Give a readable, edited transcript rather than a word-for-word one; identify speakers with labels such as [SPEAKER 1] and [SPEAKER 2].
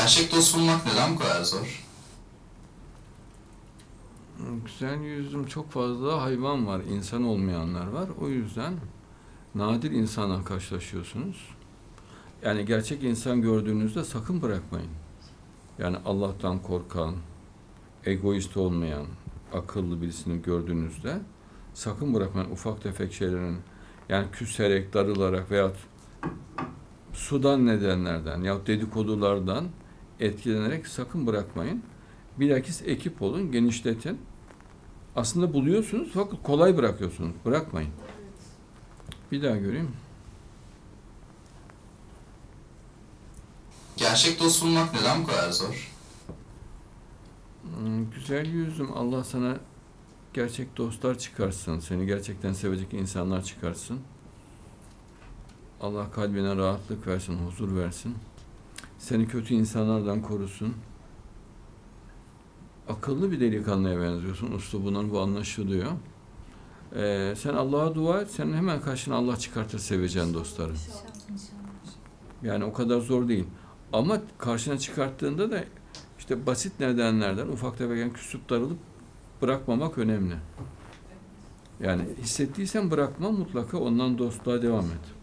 [SPEAKER 1] Gerçek dost bulmak neden bu kadar zor?
[SPEAKER 2] Güzel yüzüm çok fazla hayvan var, insan olmayanlar var. O yüzden nadir insanla karşılaşıyorsunuz. Yani gerçek insan gördüğünüzde sakın bırakmayın. Yani Allah'tan korkan, egoist olmayan, akıllı birisini gördüğünüzde sakın bırakmayın ufak tefek şeylerin. Yani küserek, darılarak veya sudan nedenlerden ya dedikodulardan etkilenerek sakın bırakmayın. Bilakis ekip olun, genişletin. Aslında buluyorsunuz fakat kolay bırakıyorsunuz. Bırakmayın. Bir daha göreyim.
[SPEAKER 1] Gerçek dost bulmak neden bu kadar zor?
[SPEAKER 2] Güzel yüzüm, Allah sana gerçek dostlar çıkarsın. Seni gerçekten sevecek insanlar çıkarsın. Allah kalbine rahatlık versin, huzur versin. Seni kötü insanlardan korusun. Akıllı bir delikanlıya benziyorsun. Üslubundan bu anlaşılıyor. Sen Allah'a dua et. Senin hemen karşına Allah çıkartır seveceğin dostları. Yani o kadar zor değil. Ama karşına çıkarttığında da işte basit nedenlerden ufak tefek küsüp darılıp bırakmamak önemli. Yani hissettiysen bırakma, mutlaka ondan dostluğa devam et.